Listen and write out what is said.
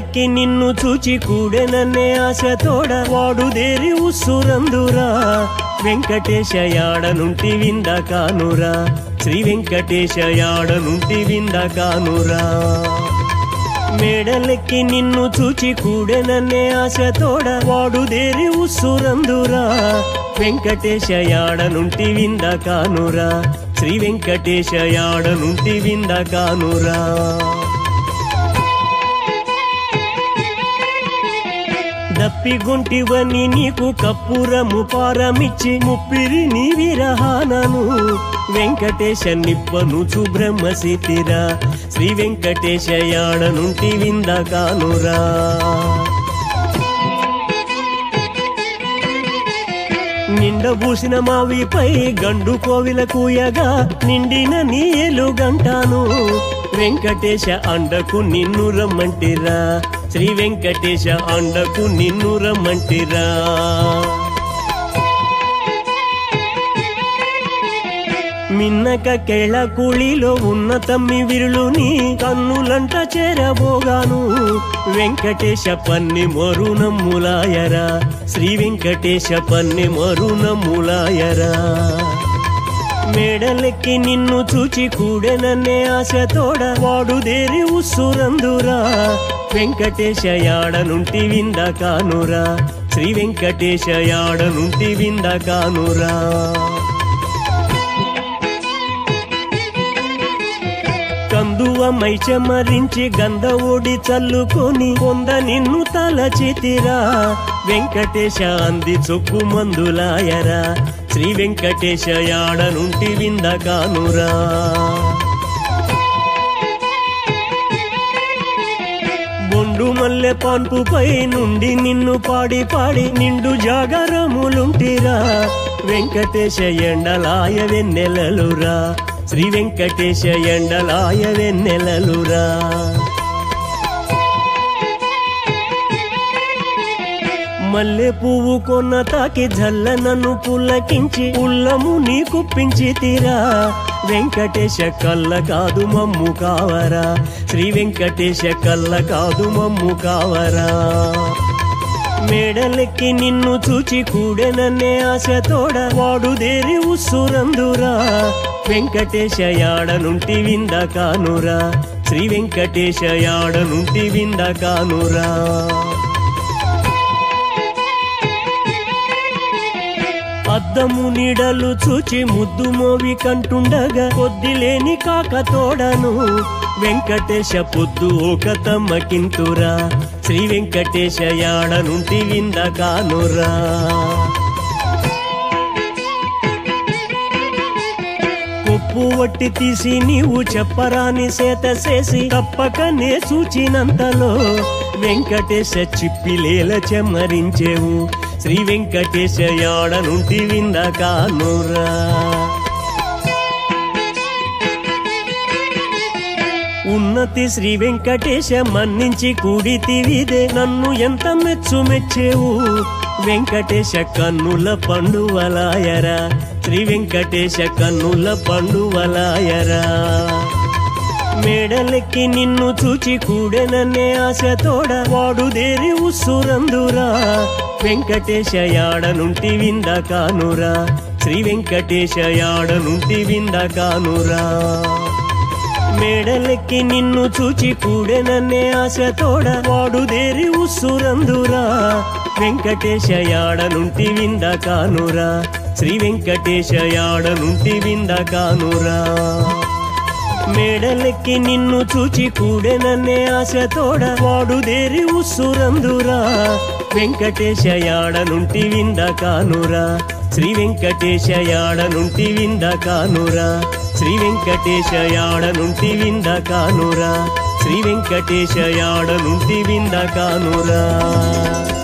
మేడలెక్కి నిన్ను చూచి కూడెనన్నే ఆశతోడ వాడుదేరి ఉస్సురందురా వెంకటేశ యాడనుంటి వింద కానురా శ్రీ వెంకటేశ యాడనుంటి వింద కానురా మేడలెక్కి నిన్ను చూచి కూడెనన్నే ఆశతోడ వాడుదేరి ఉస్సురందురా వెంకటేశ యాడనుంటి వింద కానురా శ్రీ వెంకటేశ యాడనుంటి వింద కానురా దప్పిగుంటివని నీకు కప్పురము పారమిచ్చి ముప్పిరి నీ విరహానను వెంకటేశ నిప్పనుచు బ్రహ్మసితిరా శ్రీ వెంకటేశ యాడనుంటి వింద కానురా నిండబూసిన మావిపై గండు కోవిల కూయగా నిండిన నీ ఎలుగంటాను వెంకటేశ అండకు నిన్ను రమ్మంటిరా శ్రీ వెంకటేశ అండకు నిన్ను రమ్మంటిరా మిన్నక కేళ కూళిలో ఉన్న తమ్మి విరులుని కన్నులంట చేరబోగాను వెంకటేశ పన్ని మరునమ్ములాయరా శ్రీ వెంకటేశ పన్ని మరునమ్ములాయరా మేడలెక్కి నిన్ను చూచి కూడెనన్నే ఆశతోడ వాడుదేరి ఉస్సురందురా వెంకటేశ యాడనుంటి వింద కానురా శ్రీ వెంకటేశ యాడనుంటి వింద కానురా కందువ మైచమరించి గంధ ఓడి చల్లుకొని పొంద నిన్ను తలచితిరా వెంకటేశ అంది చొక్కు మందులాయరా శ్రీ వెంకటేశ యాడనుంటి వింద కానురా బొండు మల్లె పాన్పుపై నుండి నిన్ను పాడి పాడి నిండు జాగరములుంటిరా వెంకటేశ ఎండలాయ వెన్నెలలురా శ్రీ వెంకటేశ ఎండలాయ వెన్నెలలురా మల్లె పువ్వు కొన్న తాకి జల్ల నన్ను పుల్లకించి ఉల్లము నీకు పించితిరా వెంకటేశ కళ్ళ కాదు మమ్ము కావరా శ్రీ వెంకటేశ కళ్ళ కాదు మమ్ము కావరా మేడలెక్కి నిన్ను చూచి కూడెనన్నే ఆశతోడ వాడుదేరి ఉస్సురందురా వెంకటేశ యాడనుంటి వింద కానురా శ్రీ వెంకటేశ యాడనుంటి వింద కానురా అద్దము నీడలు చూచి ముద్దు మోవి కంటుండగా కొద్దిలేని కాకతోడను వెంకటేశ పొద్దు ఒక తమ్మకింతురా శ్రీ వెంకటేశ యాడనుంటి వింద కానురా కొప్పు వట్టి తీసి నీవు చెప్పరాని సేత చేసి తప్పకనే సూచినంతలో వెంకటేశ చిప్పిలేల చెమ్మరించేవు శ్రీ వెంకటేశ యాడనుంటి వింద కానురా ఉన్నతి శ్రీ వెంకటేశ మన్నించి కూడితివిదే నన్ను ఎంత మెచ్చేవు వెంకటేశ కన్నుల పండువలాయరా శ్రీ వెంకటేశ కన్నుల పండువలాయరా మేడలెక్కి నిన్ను చూచి కూడెనన్నే ఆశతోడ వాడుదేరి ఉస్సురందురా వెంకటేశ యాడనుంటి వింద కానురా శ్రీ వెంకటేశ యాడనుంటి వింద కానురా మేడలెక్కి నిన్ను చూచి కూడెనన్నే ఆశతోడ వాడుదేరి ఉస్సురందురా వెంకటేశ యాడనుంటి వింద కానురా శ్రీ వెంకటేశ యాడనుంటి వింద కానురా మేడలెక్కి నిన్ను చూచి కూడెనన్నే ఆశతోడ వాడుదేరి ఉస్సురందురా వెంకటేశ యాడనుంటి వింద కానురా శ్రీ వెంకటేశ యాడనుంటి వింద కానురా శ్రీ వెంకటేశ యాడనుంటి వింద కానురా శ్రీ వెంకటేశ యాడనుంటి వింద కానురా